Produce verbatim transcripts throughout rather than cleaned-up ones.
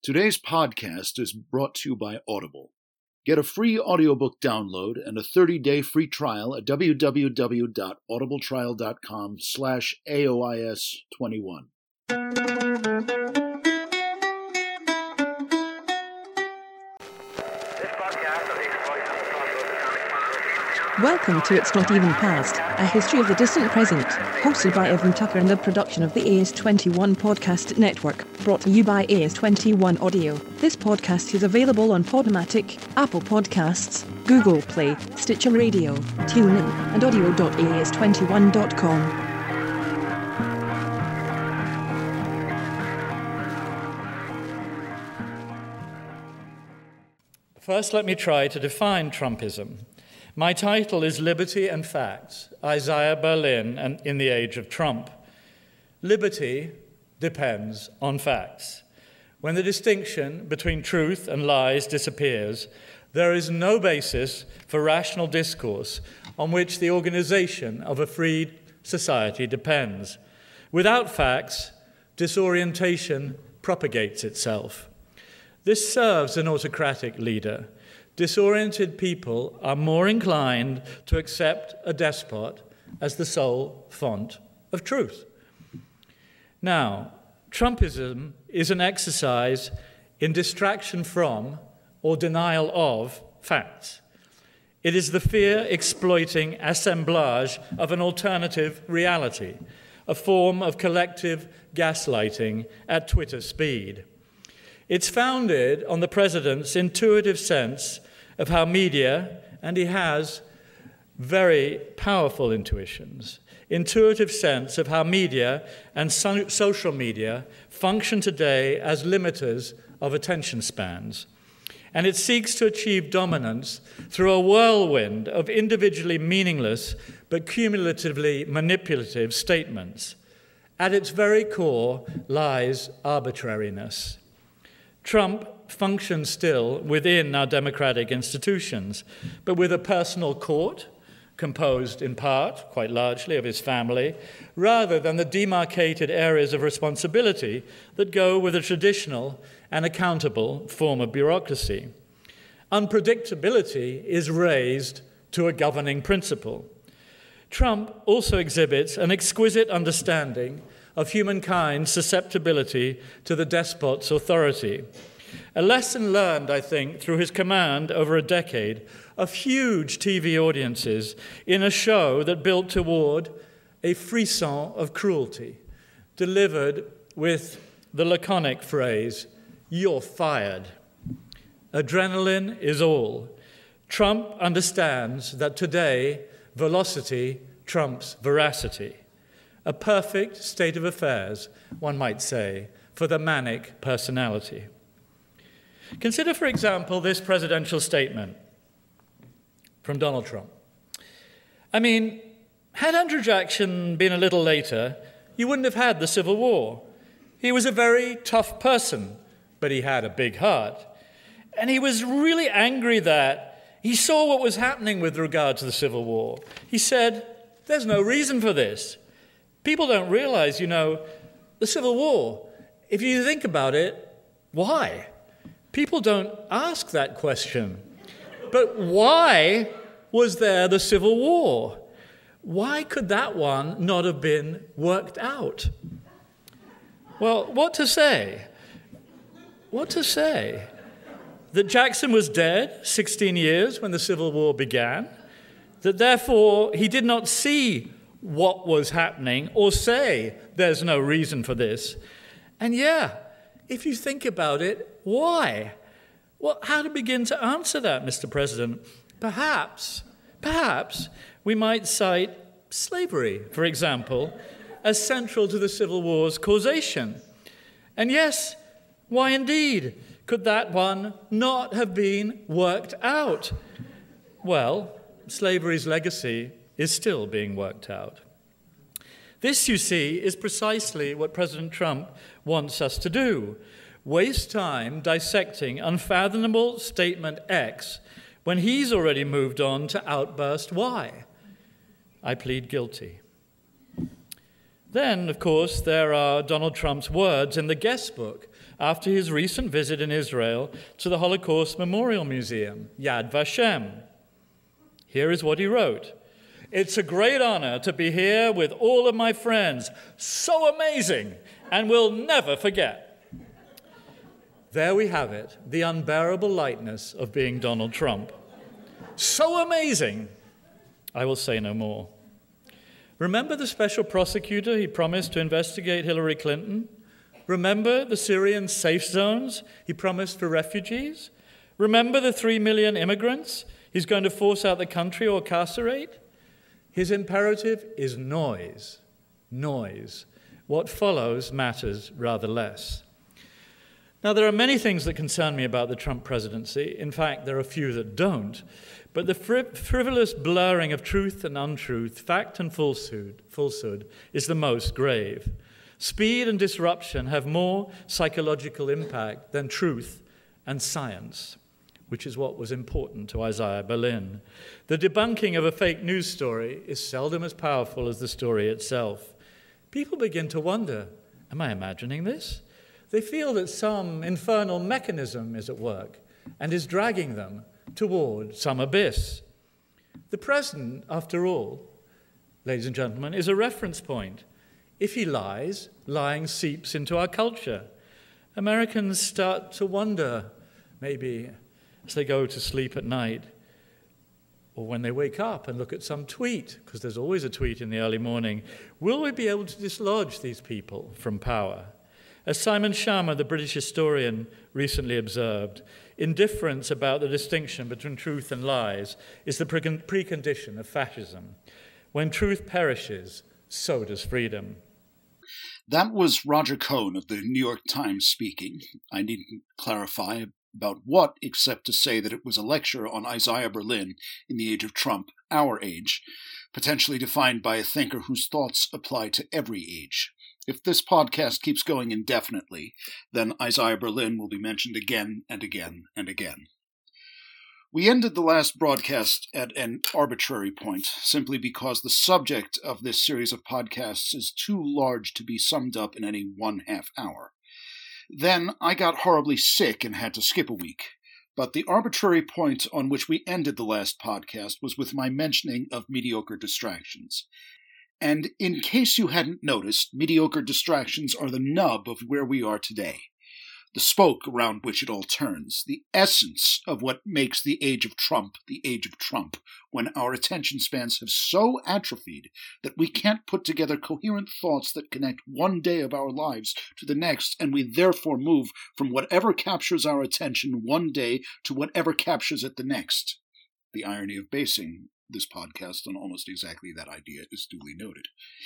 Today's podcast is brought to you by Audible. Get a free audiobook download and a thirty-day free trial at www.audibletrial.com slash AOIS21. Welcome to It's Not Even Past, a history of the distant present, hosted by Evan Tucker and the production of the A S twenty-one Podcast Network, brought to you by A S twenty-one Audio. This podcast is available on Podomatic, Apple Podcasts, Google Play, Stitcher Radio, TuneIn, and audio dot A S twenty-one dot com. First, let me try to define Trumpism. My title is Liberty and Facts, Isaiah Berlin and in the Age of Trump. Liberty depends on facts. When the distinction between truth and lies disappears, there is no basis for rational discourse on which the organization of a free society depends. Without facts, disorientation propagates itself. This serves an autocratic leader. Disoriented people are more inclined to accept a despot as the sole font of truth. Now, Trumpism is an exercise in distraction from or denial of facts. It is the fear-exploiting assemblage of an alternative reality, a form of collective gaslighting at Twitter speed. It's founded on the president's intuitive sense of how media, and he has very powerful intuitions, intuitive sense of how media and so- social media function today as limiters of attention spans. And it seeks to achieve dominance through a whirlwind of individually meaningless but cumulatively manipulative statements. At its very core lies arbitrariness. Trump functions still within our democratic institutions, but with a personal court, composed in part, quite largely, of his family, rather than the demarcated areas of responsibility that go with a traditional and accountable form of bureaucracy. Unpredictability is raised to a governing principle. Trump also exhibits an exquisite understanding of humankind's susceptibility to the despot's authority. A lesson learned, I think, through his command over a decade of huge T V audiences in a show that built toward a frisson of cruelty, delivered with the laconic phrase, "You're fired." Adrenaline is all. Trump understands that today velocity trumps veracity. A perfect state of affairs, one might say, for the manic personality. Consider, for example, this presidential statement from Donald Trump. I mean, had Andrew Jackson been a little later, you wouldn't have had the Civil War. He was a very tough person, but he had a big heart. And he was really angry that he saw what was happening with regard to the Civil War. He said, there's no reason for this. People don't realize, you know, the Civil War, if you think about it, why? People don't ask that question. But why was there the Civil War? Why could that one not have been worked out? Well, what to say? What to say? That Jackson was dead sixteen years when the Civil War began, that therefore he did not see what was happening or say there's no reason for this. And yeah, if you think about it, why? Well, how to begin to answer that, Mister President? Perhaps, perhaps we might cite slavery, for example, as central to the Civil War's causation. And yes, why indeed could that one not have been worked out? Well, slavery's legacy is still being worked out. This, you see, is precisely what President Trump wants us to do. Waste time dissecting unfathomable statement X when he's already moved on to outburst Y. I plead guilty. Then, of course, there are Donald Trump's words in the guest book after his recent visit in Israel to the Holocaust Memorial Museum, Yad Vashem. Here is what he wrote. "It's a great honor to be here with all of my friends. So amazing, and we'll never forget." There we have it, the unbearable lightness of being Donald Trump. So amazing. I will say no more. Remember the special prosecutor he promised to investigate Hillary Clinton? Remember the Syrian safe zones he promised for refugees? Remember the three million immigrants he's going to force out the country or carcerate? His imperative is noise, noise. What follows matters rather less. Now, there are many things that concern me about the Trump presidency. In fact, there are a few that don't. But the friv- frivolous blurring of truth and untruth, fact and falsehood, falsehood is the most grave. Speed and disruption have more psychological impact than truth and science, which is what was important to Isaiah Berlin. The debunking of a fake news story is seldom as powerful as the story itself. People begin to wonder, am I imagining this? They feel that some infernal mechanism is at work and is dragging them toward some abyss. The president, after all, ladies and gentlemen, is a reference point. If he lies, lying seeps into our culture. Americans start to wonder, maybe as they go to sleep at night, or when they wake up and look at some tweet, because there's always a tweet in the early morning, will we be able to dislodge these people from power? As Simon Schama, the British historian, recently observed, indifference about the distinction between truth and lies is the pre- precondition of fascism. When truth perishes, so does freedom. That was Roger Cohn of the New York Times speaking. I needn't clarify about what, except to say that it was a lecture on Isaiah Berlin in the age of Trump, our age, potentially defined by a thinker whose thoughts apply to every age. If this podcast keeps going indefinitely, then Isaiah Berlin will be mentioned again and again and again. We ended the last broadcast at an arbitrary point, simply because the subject of this series of podcasts is too large to be summed up in any one half hour. Then I got horribly sick and had to skip a week. But the arbitrary point on which we ended the last podcast was with my mentioning of mediocre distractions. And in case you hadn't noticed, mediocre distractions are the nub of where we are today, the spoke around which it all turns, the essence of what makes the age of Trump the age of Trump, when our attention spans have so atrophied that we can't put together coherent thoughts that connect one day of our lives to the next, and we therefore move from whatever captures our attention one day to whatever captures it the next. The irony of basing this podcast on almost exactly that idea is duly noted.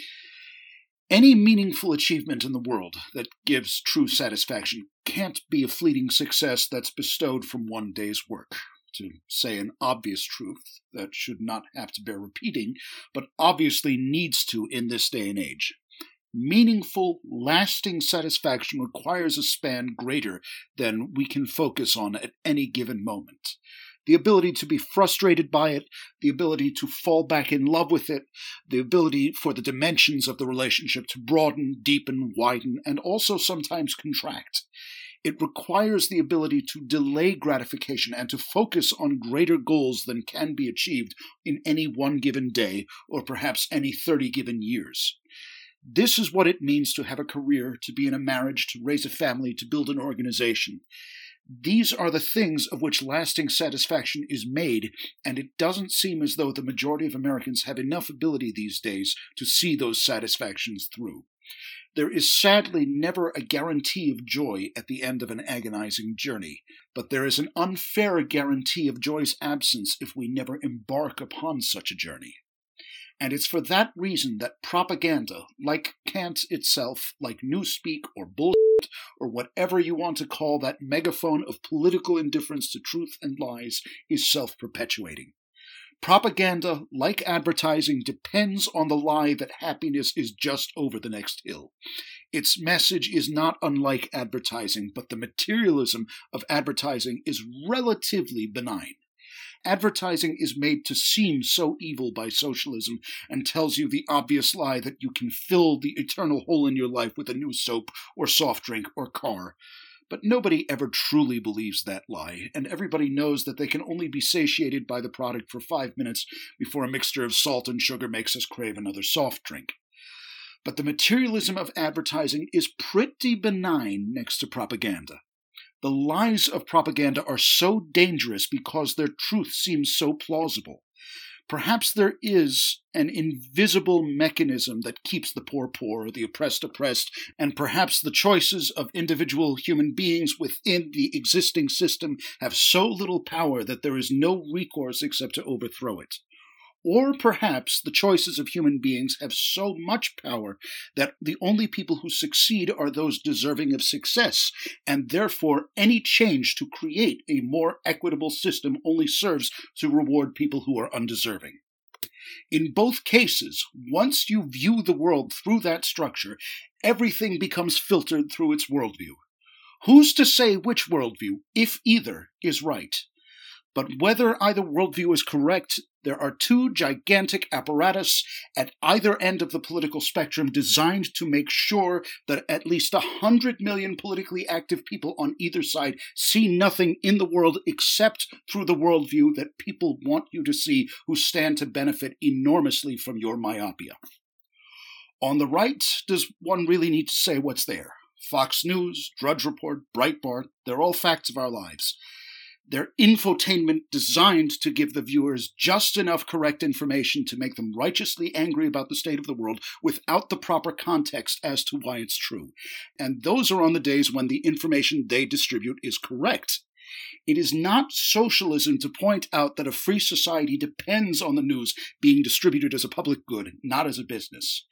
Any meaningful achievement in the world that gives true satisfaction can't be a fleeting success that's bestowed from one day's work. To say an obvious truth that should not have to bear repeating, but obviously needs to in this day and age. Meaningful, lasting satisfaction requires a span greater than we can focus on at any given moment. The ability to be frustrated by it, the ability to fall back in love with it, the ability for the dimensions of the relationship to broaden, deepen, widen, and also sometimes contract. It requires the ability to delay gratification and to focus on greater goals than can be achieved in any one given day or perhaps any thirty given years. This is what it means to have a career, to be in a marriage, to raise a family, to build an organization. These are the things of which lasting satisfaction is made, and it doesn't seem as though the majority of Americans have enough ability these days to see those satisfactions through. There is sadly never a guarantee of joy at the end of an agonizing journey, but there is an unfair guarantee of joy's absence if we never embark upon such a journey. And it's for that reason that propaganda, like Kant itself, like Newspeak or bullshit, or whatever you want to call that megaphone of political indifference to truth and lies, is self-perpetuating. Propaganda, like advertising, depends on the lie that happiness is just over the next hill. Its message is not unlike advertising, but the materialism of advertising is relatively benign. Advertising is made to seem so evil by socialism and tells you the obvious lie that you can fill the eternal hole in your life with a new soap or soft drink or car. But nobody ever truly believes that lie, and everybody knows that they can only be satiated by the product for five minutes before a mixture of salt and sugar makes us crave another soft drink. But the materialism of advertising is pretty benign next to propaganda. The lies of propaganda are so dangerous because their truth seems so plausible. Perhaps there is an invisible mechanism that keeps the poor poor, the oppressed oppressed, and perhaps the choices of individual human beings within the existing system have so little power that there is no recourse except to overthrow it. Or perhaps the choices of human beings have so much power that the only people who succeed are those deserving of success, and therefore any change to create a more equitable system only serves to reward people who are undeserving. In both cases, once you view the world through that structure, everything becomes filtered through its worldview. Who's to say which worldview, if either, is right? But whether either worldview is correct, there are two gigantic apparatus at either end of the political spectrum designed to make sure that at least a hundred million politically active people on either side see nothing in the world except through the worldview that people want you to see, who stand to benefit enormously from your myopia. On the right, does one really need to say what's there? Fox News, Drudge Report, Breitbart, they're all facts of our lives. They're infotainment designed to give the viewers just enough correct information to make them righteously angry about the state of the world without the proper context as to why it's true. And those are on the days when the information they distribute is correct. It is not socialism to point out that a free society depends on the news being distributed as a public good, not as a business.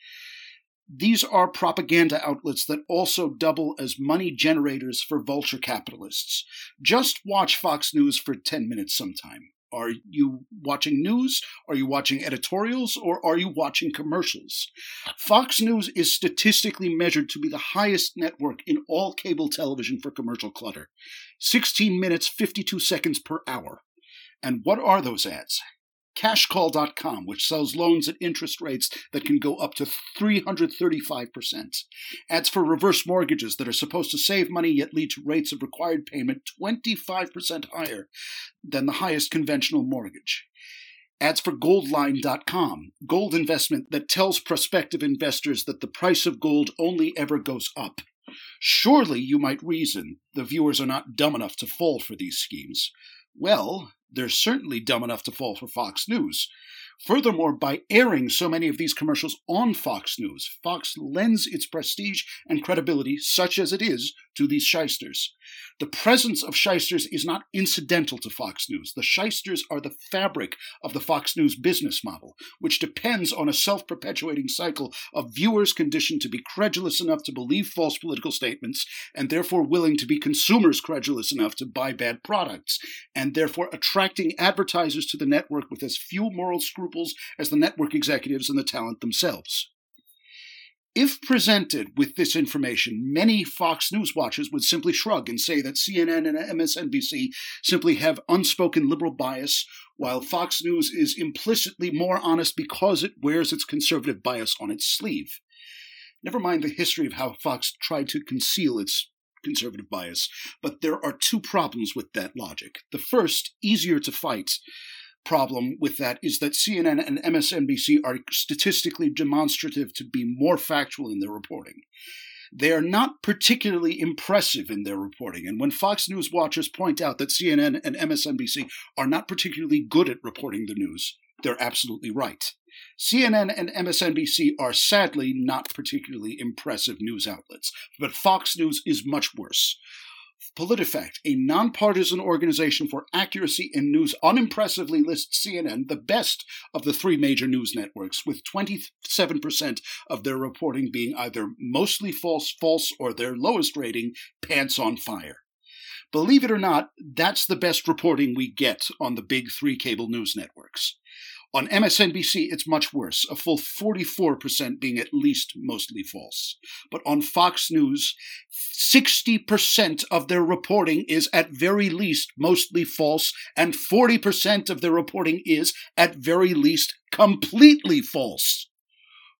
These are propaganda outlets that also double as money generators for vulture capitalists. Just watch Fox News for ten minutes sometime. Are you watching news? Are you watching editorials? Or are you watching commercials? Fox News is statistically measured to be the highest network in all cable television for commercial clutter. sixteen minutes, fifty-two seconds per hour. And what are those ads? cash call dot com, which sells loans at interest rates that can go up to three hundred thirty-five percent. Ads for reverse mortgages that are supposed to save money yet lead to rates of required payment twenty-five percent higher than the highest conventional mortgage. Ads for goldline dot com, gold investment that tells prospective investors that the price of gold only ever goes up. Surely, you might reason, the viewers are not dumb enough to fall for these schemes. Well, they're certainly dumb enough to fall for Fox News. Furthermore, by airing so many of these commercials on Fox News, Fox lends its prestige and credibility, such as it is, to these shysters. The presence of shysters is not incidental to Fox News. The shysters are the fabric of the Fox News business model, which depends on a self-perpetuating cycle of viewers conditioned to be credulous enough to believe false political statements, and therefore willing to be consumers credulous enough to buy bad products, and therefore attracting advertisers to the network with as few moral scruples as the network executives and the talent themselves. If presented with this information, many Fox News watchers would simply shrug and say that C N N and M S N B C simply have unspoken liberal bias, while Fox News is implicitly more honest because it wears its conservative bias on its sleeve. Never mind the history of how Fox tried to conceal its conservative bias, but there are two problems with that logic. The first, easier to fight, problem with that is that C N N and M S N B C are statistically demonstrative to be more factual in their reporting. They are not particularly impressive in their reporting, and when Fox News watchers point out that C N N and M S N B C are not particularly good at reporting the news, they're absolutely right. C N N and M S N B C are sadly not particularly impressive news outlets, but Fox News is much worse. PolitiFact, a nonpartisan organization for accuracy in news, unimpressively lists C N N the best of the three major news networks, with twenty-seven percent of their reporting being either mostly false, false, or their lowest rating, pants on fire. Believe it or not, that's the best reporting we get on the big three cable news networks. On M S N B C, it's much worse, a full forty-four percent being at least mostly false. But on Fox News, sixty percent of their reporting is at very least mostly false, and forty percent of their reporting is, at very least, completely false.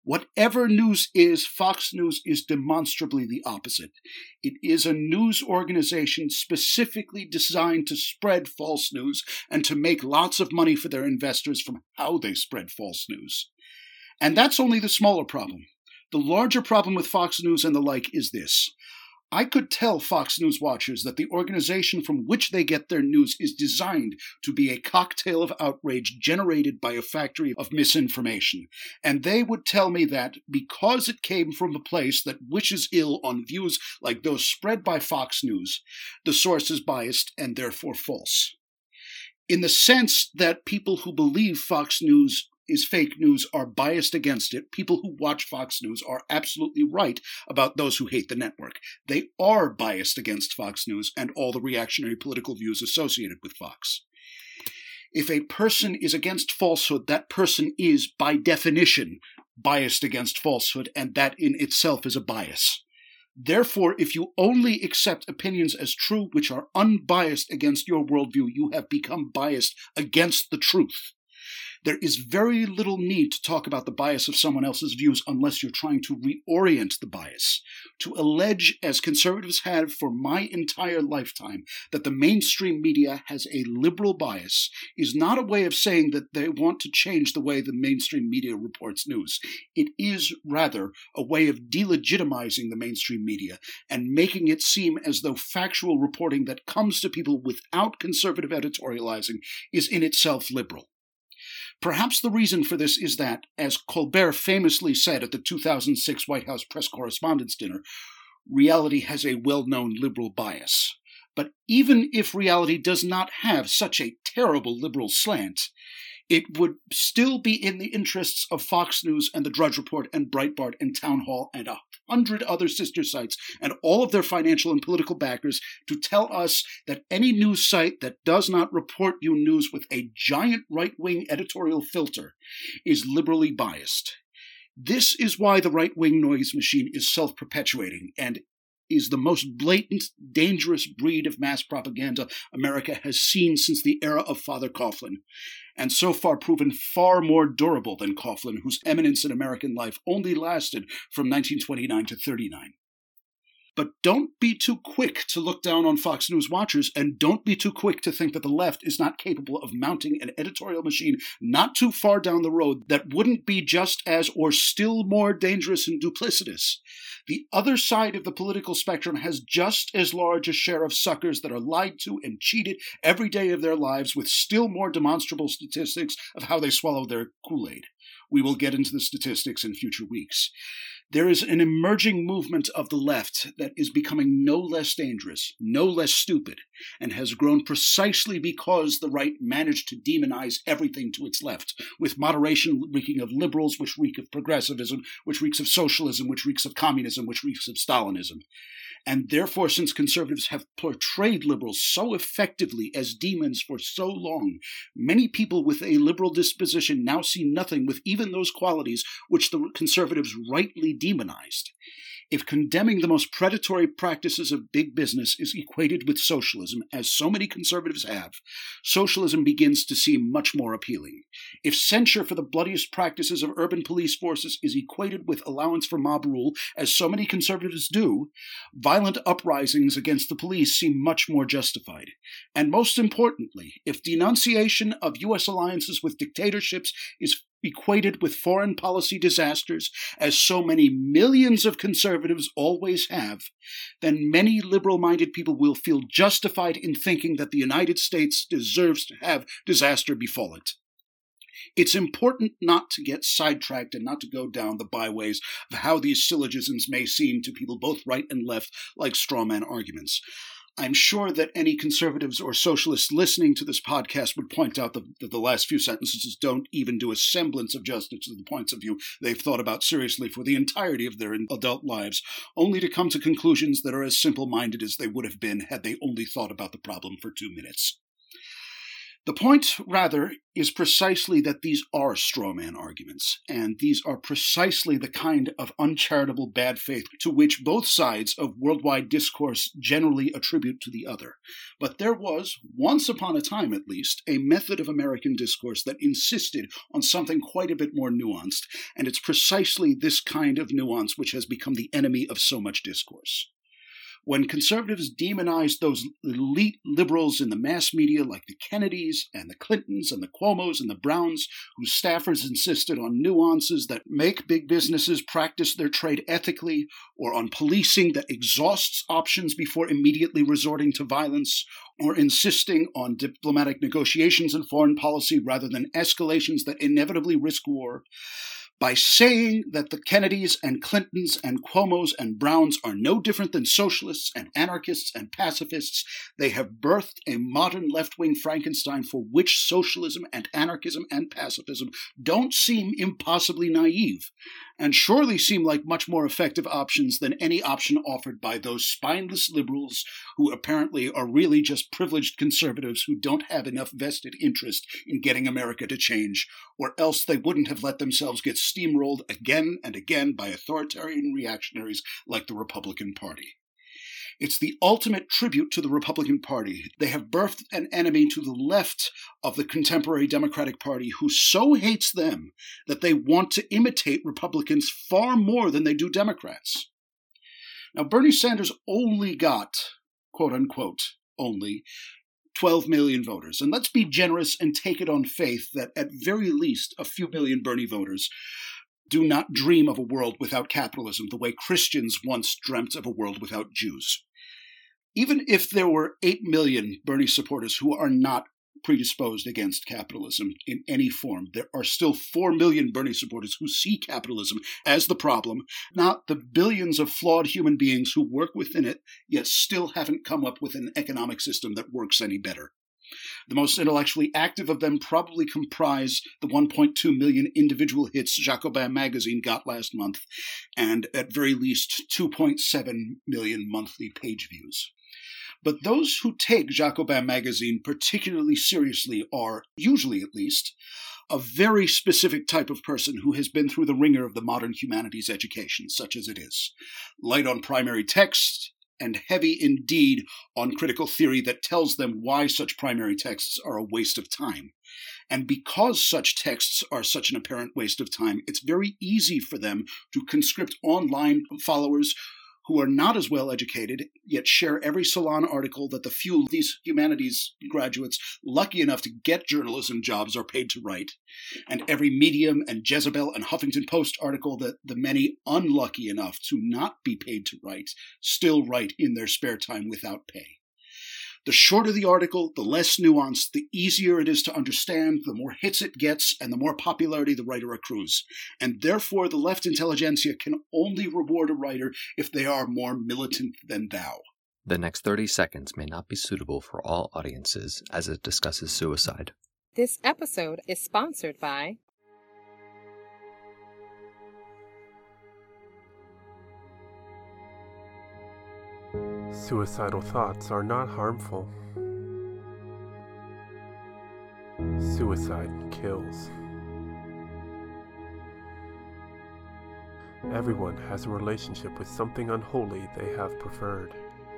Whatever news is, Fox News is demonstrably the opposite. It is a news organization specifically designed to spread false news and to make lots of money for their investors from how they spread false news. And that's only the smaller problem. The larger problem with Fox News and the like is this. I could tell Fox News watchers that the organization from which they get their news is designed to be a cocktail of outrage generated by a factory of misinformation, and they would tell me that because it came from a place that wishes ill on views like those spread by Fox News, the source is biased and therefore false. In the sense that people who believe Fox News is fake news are biased against it, people who watch Fox News are absolutely right about those who hate the network. They are biased against Fox News and all the reactionary political views associated with Fox. If a person is against falsehood, that person is, by definition, biased against falsehood, and that in itself is a bias. Therefore, if you only accept opinions as true which are unbiased against your worldview, you have become biased against the truth. There is very little need to talk about the bias of someone else's views unless you're trying to reorient the bias. To allege, as conservatives have for my entire lifetime, that the mainstream media has a liberal bias is not a way of saying that they want to change the way the mainstream media reports news. It is, rather, a way of delegitimizing the mainstream media and making it seem as though factual reporting that comes to people without conservative editorializing is in itself liberal. Perhaps the reason for this is that, as Colbert famously said at the two thousand six White House Press Correspondents' Dinner, reality has a well-known liberal bias. But even if reality does not have such a terrible liberal slant, it would still be in the interests of Fox News and the Drudge Report and Breitbart and Town Hall and a hundred other sister sites and all of their financial and political backers to tell us that any news site that does not report you news with a giant right-wing editorial filter is liberally biased. This is why the right-wing noise machine is self-perpetuating and is the most blatant, dangerous breed of mass propaganda America has seen since the era of Father Coughlin, and so far proven far more durable than Coughlin, whose eminence in American life only lasted from nineteen twenty-nine to thirty-nine. But don't be too quick to look down on Fox News watchers, and don't be too quick to think that the left is not capable of mounting an editorial machine not too far down the road that wouldn't be just as or still more dangerous and duplicitous. The other side of the political spectrum has just as large a share of suckers that are lied to and cheated every day of their lives, with still more demonstrable statistics of how they swallow their Kool-Aid. We will get into the statistics in future weeks. There is an emerging movement of the left that is becoming no less dangerous, no less stupid, and has grown precisely because the right managed to demonize everything to its left, with moderation reeking of liberals, which reek of progressivism, which reeks of socialism, which reeks of communism, which reeks of Stalinism. And therefore, since conservatives have portrayed liberals so effectively as demons for so long, many people with a liberal disposition now see nothing with even those qualities which the conservatives rightly demonized. If condemning the most predatory practices of big business is equated with socialism, as so many conservatives have, socialism begins to seem much more appealing. If censure for the bloodiest practices of urban police forces is equated with allowance for mob rule, as so many conservatives do, violent uprisings against the police seem much more justified. And most importantly, if denunciation of U S alliances with dictatorships is equated with foreign policy disasters, as so many millions of conservatives always have, then many liberal-minded people will feel justified in thinking that the United States deserves to have disaster befall it. It's important not to get sidetracked and not to go down the byways of how these syllogisms may seem to people both right and left like straw man arguments. I'm sure that any conservatives or socialists listening to this podcast would point out that the, the last few sentences don't even do a semblance of justice to the points of view they've thought about seriously for the entirety of their adult lives, only to come to conclusions that are as simple-minded as they would have been had they only thought about the problem for two minutes. The point, rather, is precisely that these are straw man arguments, and these are precisely the kind of uncharitable bad faith to which both sides of worldwide discourse generally attribute to the other. But there was, once upon a time at least, a method of American discourse that insisted on something quite a bit more nuanced, and it's precisely this kind of nuance which has become the enemy of so much discourse. When conservatives demonized those elite liberals in the mass media like the Kennedys and the Clintons and the Cuomos and the Browns, whose staffers insisted on nuances that make big businesses practice their trade ethically, or on policing that exhausts options before immediately resorting to violence, or insisting on diplomatic negotiations and foreign policy rather than escalations that inevitably risk war, by saying that the Kennedys and Clintons and Cuomos and Browns are no different than socialists and anarchists and pacifists, they have birthed a modern left-wing Frankenstein for which socialism and anarchism and pacifism don't seem impossibly naive, and surely seem like much more effective options than any option offered by those spineless liberals who apparently are really just privileged conservatives who don't have enough vested interest in getting America to change, or else they wouldn't have let themselves get steamrolled again and again by authoritarian reactionaries like the Republican Party. It's the ultimate tribute to the Republican Party. They have birthed an enemy to the left of the contemporary Democratic Party who so hates them that they want to imitate Republicans far more than they do Democrats. Now, Bernie Sanders only got, quote-unquote, only, twelve million voters. And let's be generous and take it on faith that at very least a few million Bernie voters do not dream of a world without capitalism the way Christians once dreamt of a world without Jews. Even if there were eight million Bernie supporters who are not predisposed against capitalism in any form, there are still four million Bernie supporters who see capitalism as the problem, not the billions of flawed human beings who work within it, yet still haven't come up with an economic system that works any better. The most intellectually active of them probably comprise the one point two million individual hits Jacobin magazine got last month, and at very least two point seven million monthly page views. But those who take Jacobin magazine particularly seriously are, usually at least, a very specific type of person who has been through the ringer of the modern humanities education, such as it is. Light on primary text, and heavy indeed on critical theory that tells them why such primary texts are a waste of time. And because such texts are such an apparent waste of time, it's very easy for them to conscript online followers who are not as well educated, yet share every Salon article that the few of these humanities graduates lucky enough to get journalism jobs are paid to write, and every Medium and Jezebel and Huffington Post article that the many unlucky enough to not be paid to write still write in their spare time without pay. The shorter the article, the less nuanced, the easier it is to understand, the more hits it gets, and the more popularity the writer accrues. And therefore, the left intelligentsia can only reward a writer if they are more militant than thou. The next thirty seconds may not be suitable for all audiences as it discusses suicide. This episode is sponsored by Suicidal thoughts are not harmful. Suicide kills. Everyone has a relationship with something unholy they have preferred.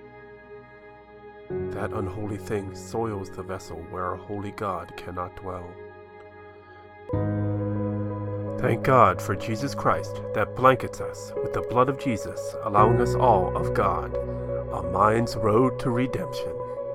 That unholy thing soils the vessel where a holy God cannot dwell. Thank God for Jesus Christ that blankets us with the blood of Jesus, allowing us all of God. A Mind's Road to Redemption.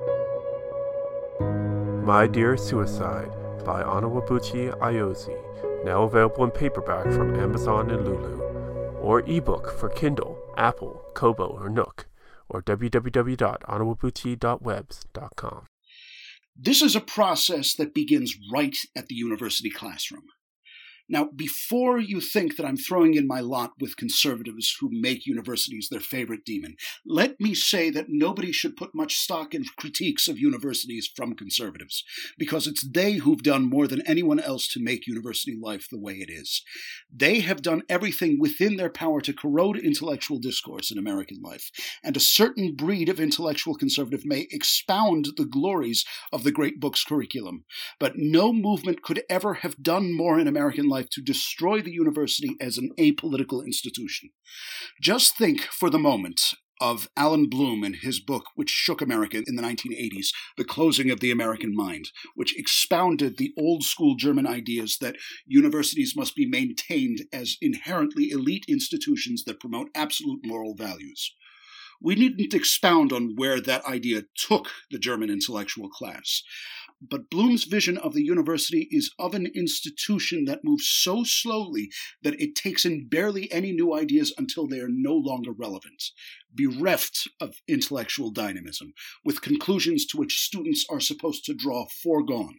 My Dear Suicide by Onwabuchi Ayozi, now available in paperback from Amazon and Lulu, or ebook for Kindle, Apple, Kobo, or Nook, or w w w dot onwabuchi dot webs dot com. This is a process that begins right at the university classroom. Now, before you think that I'm throwing in my lot with conservatives who make universities their favorite demon, let me say that nobody should put much stock in critiques of universities from conservatives, because it's they who've done more than anyone else to make university life the way it is. They have done everything within their power to corrode intellectual discourse in American life, and a certain breed of intellectual conservative may expound the glories of the great book's curriculum, but no movement could ever have done more in American life to destroy the university as an apolitical institution. Just think for the moment of Alan Bloom and his book, which shook America in the nineteen eighties, The Closing of the American Mind, which expounded the old-school German ideas that universities must be maintained as inherently elite institutions that promote absolute moral values. We needn't expound on where that idea took the German intellectual class. But Bloom's vision of the university is of an institution that moves so slowly that it takes in barely any new ideas until they are no longer relevant, bereft of intellectual dynamism, with conclusions to which students are supposed to draw foregone.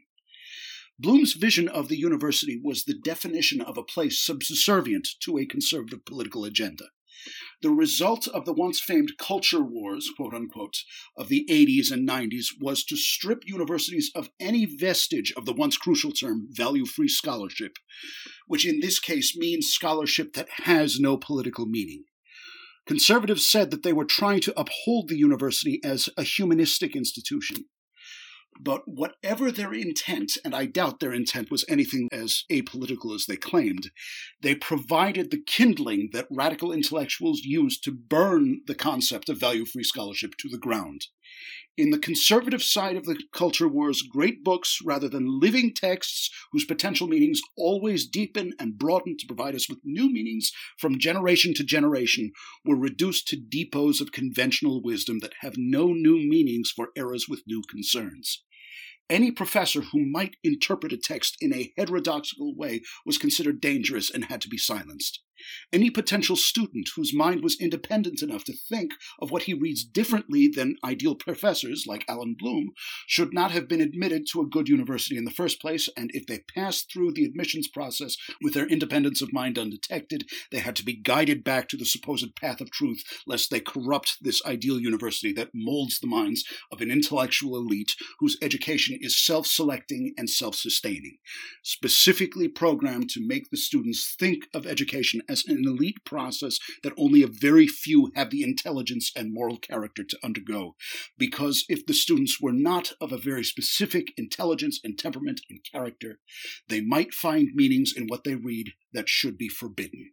Bloom's vision of the university was the definition of a place subservient to a conservative political agenda. The result of the once famed culture wars, quote unquote, of the eighties and nineties was to strip universities of any vestige of the once crucial term value-free scholarship, which in this case means scholarship that has no political meaning. Conservatives said that they were trying to uphold the university as a humanistic institution. But whatever their intent, and I doubt their intent was anything as apolitical as they claimed, they provided the kindling that radical intellectuals used to burn the concept of value-free scholarship to the ground. In the conservative side of the culture wars, great books, rather than living texts whose potential meanings always deepen and broaden to provide us with new meanings from generation to generation, were reduced to depots of conventional wisdom that have no new meanings for eras with new concerns. Any professor who might interpret a text in a heterodoxical way was considered dangerous and had to be silenced. Any potential student whose mind was independent enough to think of what he reads differently than ideal professors like Alan Bloom should not have been admitted to a good university in the first place, and if they passed through the admissions process with their independence of mind undetected, they had to be guided back to the supposed path of truth, lest they corrupt this ideal university that molds the minds of an intellectual elite whose education is self-selecting and self-sustaining, specifically programmed to make the students think of education as an elite process that only a very few have the intelligence and moral character to undergo. Because if the students were not of a very specific intelligence and temperament and character, they might find meanings in what they read that should be forbidden.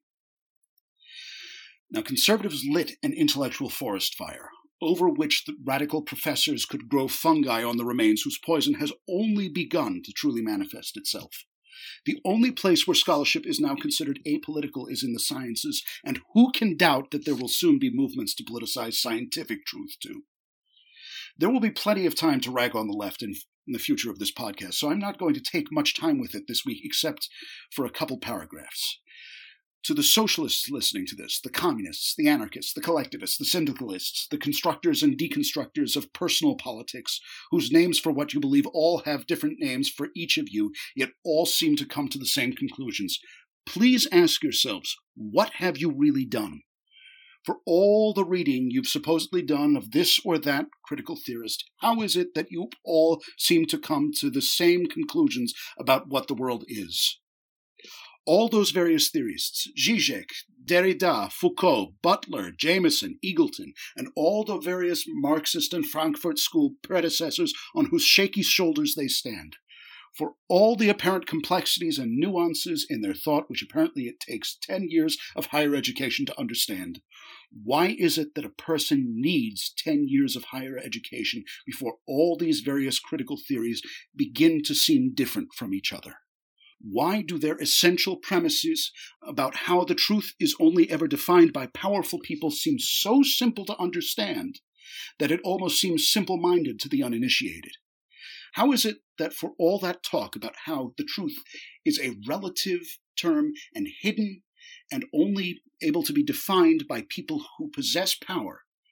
Now, conservatives lit an intellectual forest fire, over which the radical professors could grow fungi on the remains whose poison has only begun to truly manifest itself. The only place where scholarship is now considered apolitical is in the sciences, and who can doubt that there will soon be movements to politicize scientific truth too? There will be plenty of time to rag on the left in, in the future of this podcast, so I'm not going to take much time with it this week except for a couple paragraphs. To the socialists listening to this, the communists, the anarchists, the collectivists, the syndicalists, the constructors and deconstructors of personal politics, whose names for what you believe all have different names for each of you, yet all seem to come to the same conclusions, please ask yourselves, what have you really done? For all the reading you've supposedly done of this or that critical theorist, how is it that you all seem to come to the same conclusions about what the world is? All those various theorists, Zizek, Derrida, Foucault, Butler, Jameson, Eagleton, and all the various Marxist and Frankfurt School predecessors on whose shaky shoulders they stand, for all the apparent complexities and nuances in their thought which apparently it takes ten years of higher education to understand, why is it that a person needs ten years of higher education before all these various critical theories begin to seem different from each other? Why do their essential premises about how the truth is only ever defined by powerful people seem so simple to understand that it almost seems simple-minded to the uninitiated? How is it that for all that talk about how the truth is a relative term and hidden and only able to be defined by people who possess power,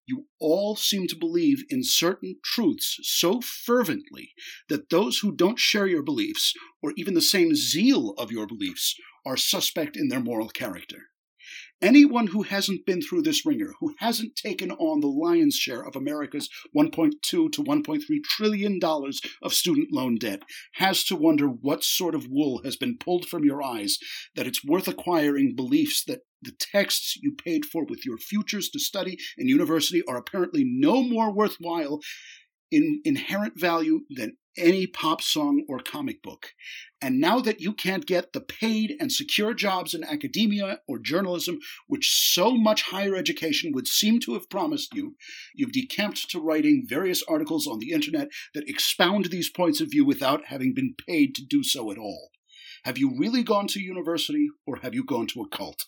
You all seem to believe in certain truths so fervently that those who don't share your beliefs, or even the same zeal of your beliefs, are suspect in their moral character. Anyone who hasn't been through this ringer, who hasn't taken on the lion's share of America's one point two to one point three trillion dollars of student loan debt, has to wonder what sort of wool has been pulled from your eyes, that it's worth acquiring beliefs that the texts you paid for with your futures to study in university are apparently no more worthwhile in inherent value than any pop song or comic book. And now that you can't get the paid and secure jobs in academia or journalism, which so much higher education would seem to have promised you, you've decamped to writing various articles on the internet that expound these points of view without having been paid to do so at all. Have you really gone to university, or have you gone to a cult?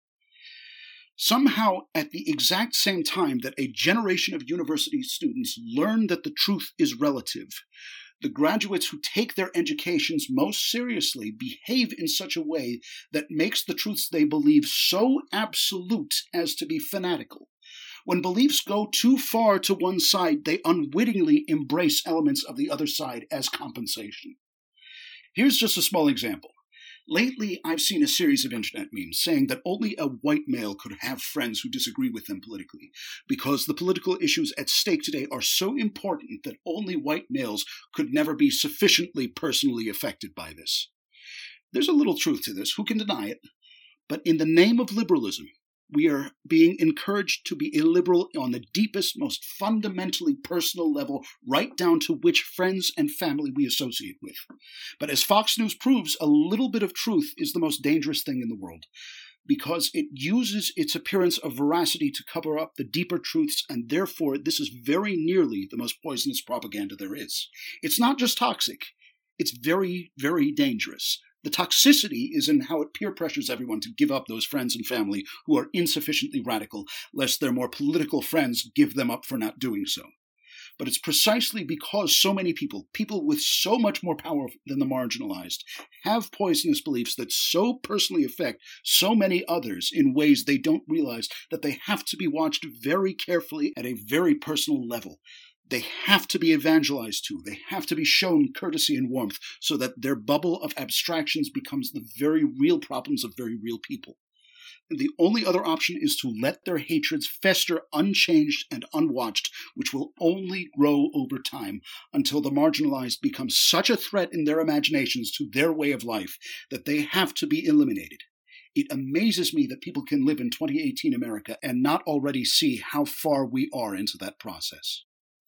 Somehow, at the exact same time that a generation of university students learn that the truth is relative, the graduates who take their educations most seriously behave in such a way that makes the truths they believe so absolute as to be fanatical. When beliefs go too far to one side, they unwittingly embrace elements of the other side as compensation. Here's just a small example. Lately, I've seen a series of internet memes saying that only a white male could have friends who disagree with them politically, because the political issues at stake today are so important that only white males could never be sufficiently personally affected by this. There's a little truth to this, who can deny it? But in the name of liberalism, we are being encouraged to be illiberal on the deepest, most fundamentally personal level, right down to which friends and family we associate with. But as Fox News proves, a little bit of truth is the most dangerous thing in the world, because it uses its appearance of veracity to cover up the deeper truths, and therefore this is very nearly the most poisonous propaganda there is. It's not just toxic, it's very, very dangerous. The toxicity is in how it peer pressures everyone to give up those friends and family who are insufficiently radical, lest their more political friends give them up for not doing so. But it's precisely because so many people, people with so much more power than the marginalized, have poisonous beliefs that so personally affect so many others in ways they don't realize, that they have to be watched very carefully at a very personal level. They have to be evangelized to. They have to be shown courtesy and warmth so that their bubble of abstractions becomes the very real problems of very real people. And the only other option is to let their hatreds fester unchanged and unwatched, which will only grow over time until the marginalized become such a threat in their imaginations to their way of life that they have to be eliminated. It amazes me that people can live in twenty eighteen America and not already see how far we are into that process.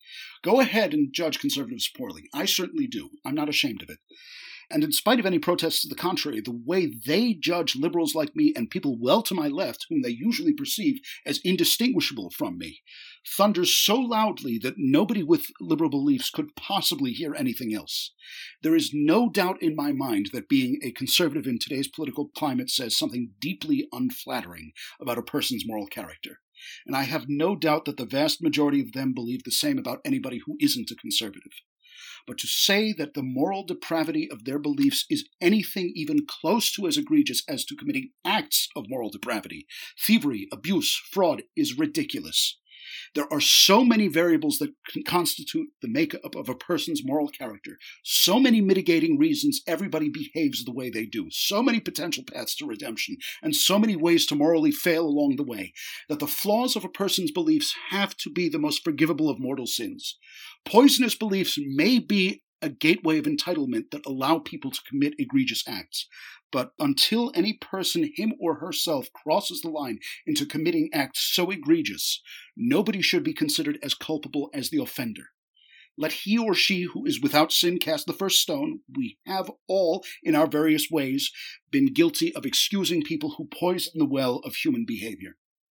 Go ahead and judge conservatives poorly. I certainly do. I'm not ashamed of it. And in spite of any protests to the contrary, the way they judge liberals like me and people well to my left, whom they usually perceive as indistinguishable from me, thunders so loudly that nobody with liberal beliefs could possibly hear anything else. There is no doubt in my mind that being a conservative in today's political climate says something deeply unflattering about a person's moral character. And I have no doubt that the vast majority of them believe the same about anybody who isn't a conservative. But to say that the moral depravity of their beliefs is anything even close to as egregious as to committing acts of moral depravity, thievery, abuse, fraud, is ridiculous. There are so many variables that can constitute the makeup of a person's moral character, so many mitigating reasons everybody behaves the way they do, so many potential paths to redemption, and so many ways to morally fail along the way, that the flaws of a person's beliefs have to be the most forgivable of mortal sins. Poisonous beliefs may be a gateway of entitlement that allow people to commit egregious acts. But until any person, him or herself, crosses the line into committing acts so egregious, nobody should be considered as culpable as the offender. Let he or she who is without sin cast the first stone. We have all, in our various ways, been guilty of excusing people who poison the well of human behavior.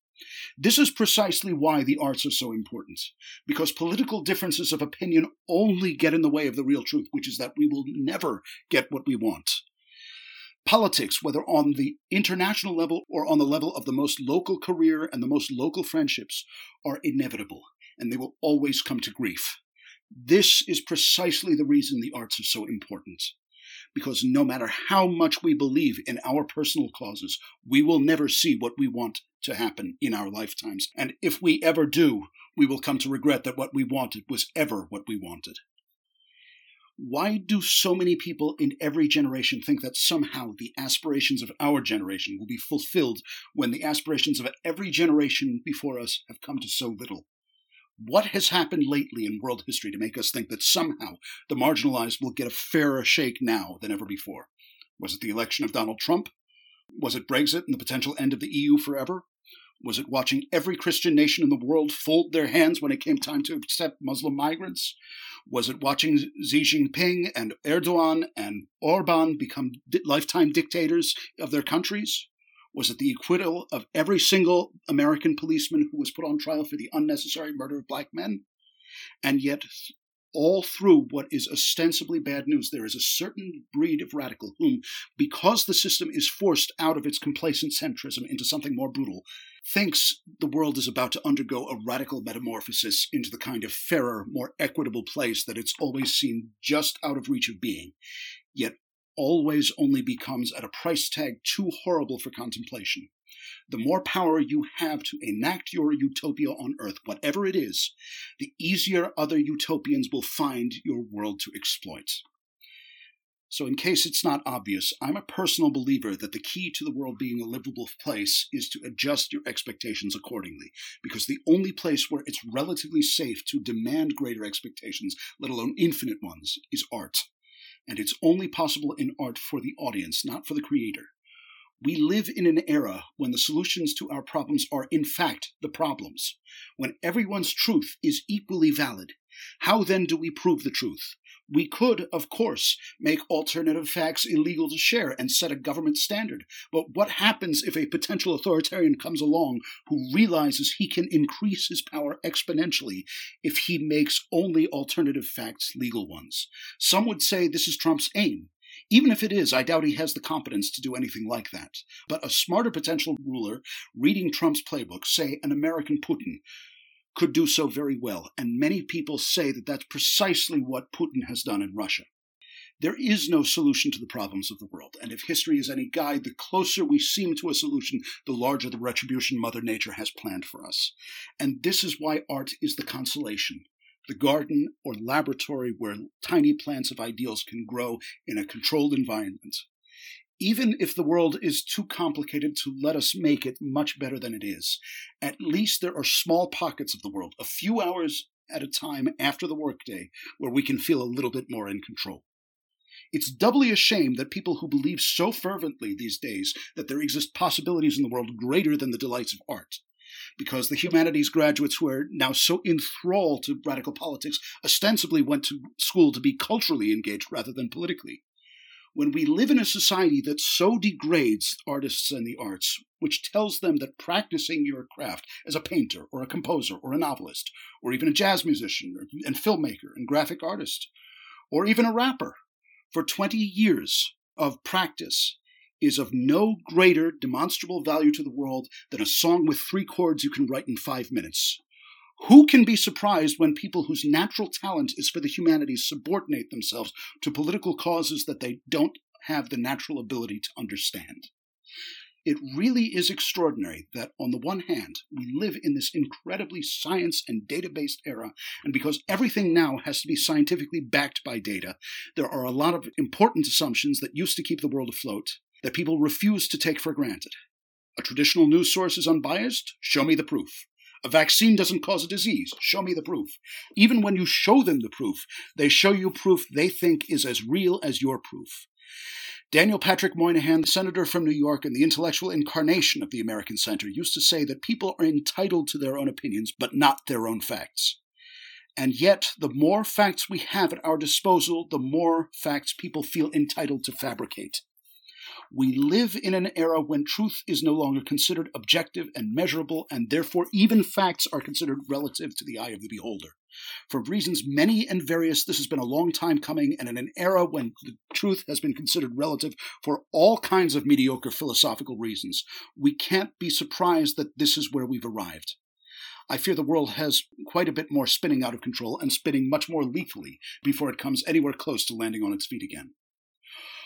This is precisely why the arts are so important, because political differences of opinion only get in the way of the real truth, which is that we will never get what we want. Politics, whether on the international level or on the level of the most local career and the most local friendships, are inevitable, and they will always come to grief. This is precisely the reason the arts are so important. Because no matter how much we believe in our personal causes, we will never see what we want to happen in our lifetimes. And if we ever do, we will come to regret that what we wanted was ever what we wanted. Why do so many people in every generation think that somehow the aspirations of our generation will be fulfilled when the aspirations of every generation before us have come to so little? What has happened lately in world history to make us think that somehow the marginalized will get a fairer shake now than ever before? Was it the election of Donald Trump? Was it Brexit and the potential end of the E U forever? Was it watching every Christian nation in the world fold their hands when it came time to accept Muslim migrants? Was it watching Xi Jinping and Erdogan and Orban become di- lifetime dictators of their countries? Was it the acquittal of every single American policeman who was put on trial for the unnecessary murder of black men? And yet, all through what is ostensibly bad news, there is a certain breed of radical whom, because the system is forced out of its complacent centrism into something more brutal, thinks the world is about to undergo a radical metamorphosis into the kind of fairer, more equitable place that it's always seemed just out of reach of being, yet always only becomes at a price tag too horrible for contemplation. The more power you have to enact your utopia on Earth, whatever it is, the easier other utopians will find your world to exploit. So in case it's not obvious, I'm a personal believer that the key to the world being a livable place is to adjust your expectations accordingly, because the only place where it's relatively safe to demand greater expectations, let alone infinite ones, is art. And it's only possible in art for the audience, not for the creator. We live in an era when the solutions to our problems are in fact the problems, when everyone's truth is equally valid. How then do we prove the truth? We could, of course, make alternative facts illegal to share and set a government standard. But what happens if a potential authoritarian comes along who realizes he can increase his power exponentially if he makes only alternative facts legal ones? Some would say this is Trump's aim. Even if it is, I doubt he has the competence to do anything like that. But a smarter potential ruler reading Trump's playbook, say an American Putin, could do so very well, and many people say that that's precisely what Putin has done in Russia. There is no solution to the problems of the world, and if history is any guide, the closer we seem to a solution, the larger the retribution Mother Nature has planned for us. And this is why art is the consolation, the garden or laboratory where tiny plants of ideals can grow in a controlled environment. Even if the world is too complicated to let us make it much better than it is, at least there are small pockets of the world, a few hours at a time after the workday, where we can feel a little bit more in control. It's doubly a shame that people who believe so fervently these days that there exist possibilities in the world greater than the delights of art, because the humanities graduates who are now so enthralled to radical politics ostensibly went to school to be culturally engaged rather than politically. When we live in a society that so degrades artists and the arts, which tells them that practicing your craft as a painter or a composer or a novelist, or even a jazz musician and filmmaker and graphic artist, or even a rapper, for twenty years of practice is of no greater demonstrable value to the world than a song with three chords you can write in five minutes. Who can be surprised when people whose natural talent is for the humanities subordinate themselves to political causes that they don't have the natural ability to understand? It really is extraordinary that, on the one hand, we live in this incredibly science and data-based era, and because everything now has to be scientifically backed by data, there are a lot of important assumptions that used to keep the world afloat that people refuse to take for granted. A traditional news source is unbiased? Show me the proof. A vaccine doesn't cause a disease. Show me the proof. Even when you show them the proof, they show you proof they think is as real as your proof. Daniel Patrick Moynihan, the senator from New York and the intellectual incarnation of the American Center, used to say that people are entitled to their own opinions, but not their own facts. And yet, the more facts we have at our disposal, the more facts people feel entitled to fabricate. We live in an era when truth is no longer considered objective and measurable, and therefore even facts are considered relative to the eye of the beholder. For reasons many and various, this has been a long time coming, and in an era when the truth has been considered relative for all kinds of mediocre philosophical reasons, we can't be surprised that this is where we've arrived. I fear the world has quite a bit more spinning out of control and spinning much more lethally before it comes anywhere close to landing on its feet again.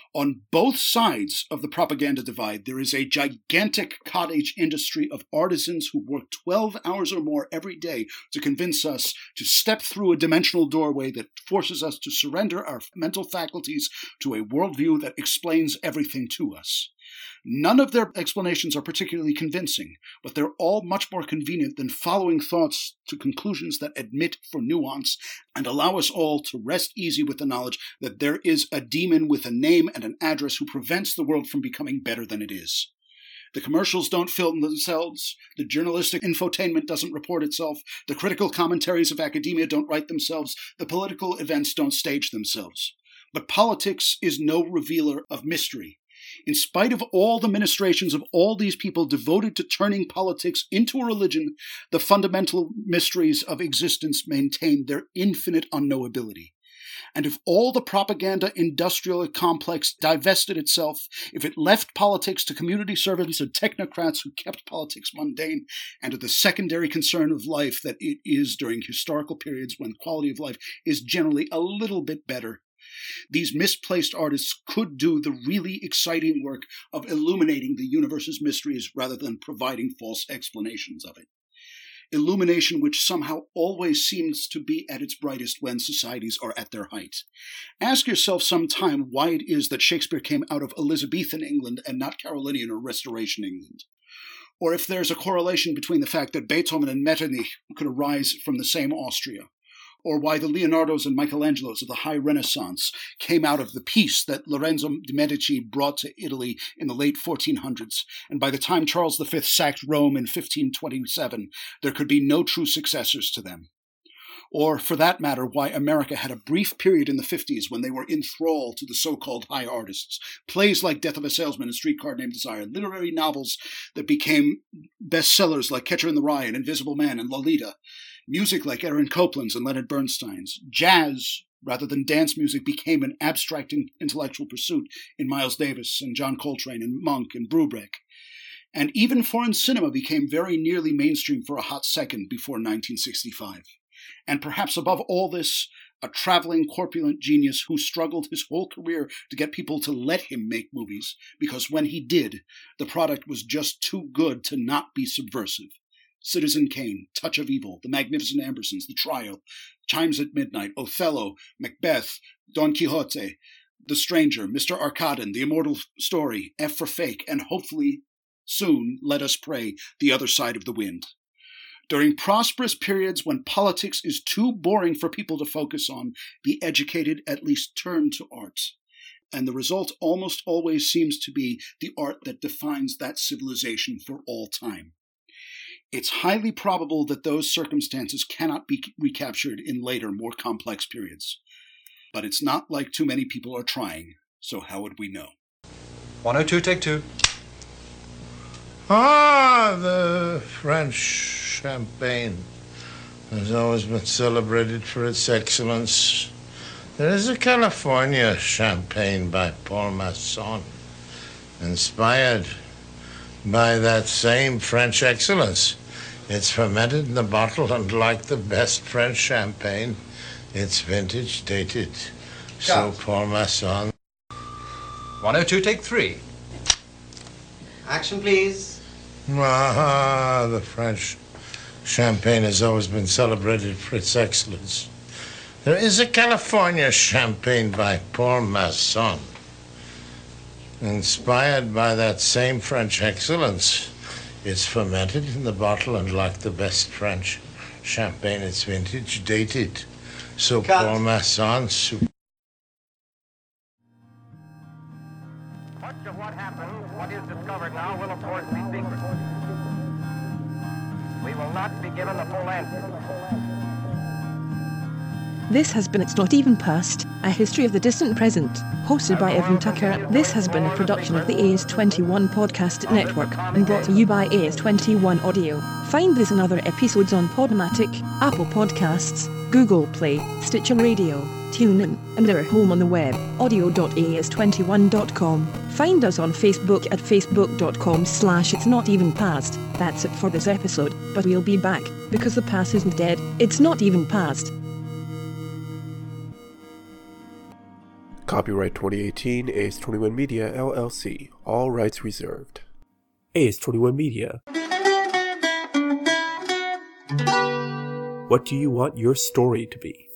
On both sides of the propaganda divide, there is a gigantic cottage industry of artisans who work twelve hours or more every day to convince us to step through a dimensional doorway that forces us to surrender our mental faculties to a worldview that explains everything to us. None of their explanations are particularly convincing, but they're all much more convenient than following thoughts to conclusions that admit for nuance and allow us all to rest easy with the knowledge that there is a demon with a name and an address who prevents the world from becoming better than it is. The commercials don't film themselves, the journalistic infotainment doesn't report itself, the critical commentaries of academia don't write themselves, the political events don't stage themselves. But politics is no revealer of mystery. In spite of all the ministrations of all these people devoted to turning politics into a religion, the fundamental mysteries of existence maintain their infinite unknowability. And if all the propaganda industrial complex divested itself, if it left politics to community servants and technocrats who kept politics mundane, and to the secondary concern of life that it is during historical periods when quality of life is generally a little bit better, these misplaced artists could do the really exciting work of illuminating the universe's mysteries rather than providing false explanations of it. Illumination which somehow always seems to be at its brightest when societies are at their height. Ask yourself sometime why it is that Shakespeare came out of Elizabethan England and not Carolingian or Restoration England. Or if there's a correlation between the fact that Beethoven and Metternich could arise from the same Austria. Or why the Leonardos and Michelangelos of the High Renaissance came out of the peace that Lorenzo de' Medici brought to Italy in the late fourteen hundreds, and by the time Charles the Fifth sacked Rome in fifteen twenty-seven, there could be no true successors to them. Or, for that matter, why America had a brief period in the fifties when they were in thrall to the so-called high artists. Plays like Death of a Salesman and Streetcar Named Desire, literary novels that became bestsellers like Catcher in the Rye and Invisible Man and Lolita, music like Aaron Copland's and Leonard Bernstein's. Jazz, rather than dance music, became an abstract intellectual pursuit in Miles Davis and John Coltrane and Monk and Brubeck. And even foreign cinema became very nearly mainstream for a hot second before nineteen sixty-five. And perhaps above all this, a traveling corpulent genius who struggled his whole career to get people to let him make movies, because when he did, the product was just too good to not be subversive. Citizen Kane, Touch of Evil, The Magnificent Ambersons, The Trial, Chimes at Midnight, Othello, Macbeth, Don Quixote, The Stranger, Mister Arkadin, The Immortal Story, F for Fake, and hopefully soon, Let Us Pray, The Other Side of the Wind. During prosperous periods when politics is too boring for people to focus on, the educated at least turn to art. And the result almost always seems to be the art that defines that civilization for all time. It's highly probable that those circumstances cannot be recaptured in later, more complex periods. But it's not like too many people are trying, so how would we know? one oh two, take two. Ah, the French champagne has always been celebrated for its excellence. There is a California champagne by Paul Masson, inspired by that same French excellence. It's fermented in the bottle, and like the best French champagne, it's vintage dated. So Paul Masson. one oh two, take three. Action, please. Ah, the French champagne has always been celebrated for its excellence. There is a California champagne by Paul Masson, inspired by that same French excellence. It's fermented in the bottle, and like the best French champagne, it's vintage dated. So Cut. Paul Masson. Super- Much of what happened, what is discovered now, will of course be secret. We will not be given the full answer. This has been It's Not Even Past, a history of the distant present, hosted by Evan Tucker. This has been a production of the A S twenty-one Podcast Network and brought to you by A S twenty-one Audio. Find this and other episodes on Podomatic, Apple Podcasts, Google Play, Stitcher Radio, TuneIn, and our home on the web, audio dot a s twenty-one dot com. Find us on Facebook at facebook.com slash It's Not Even Past. That's it for this episode, but we'll be back, because the past isn't dead, it's not even past. Copyright twenty eighteen, A S twenty-one Media, L L C. All rights reserved. A S twenty-one Media. What do you want your story to be?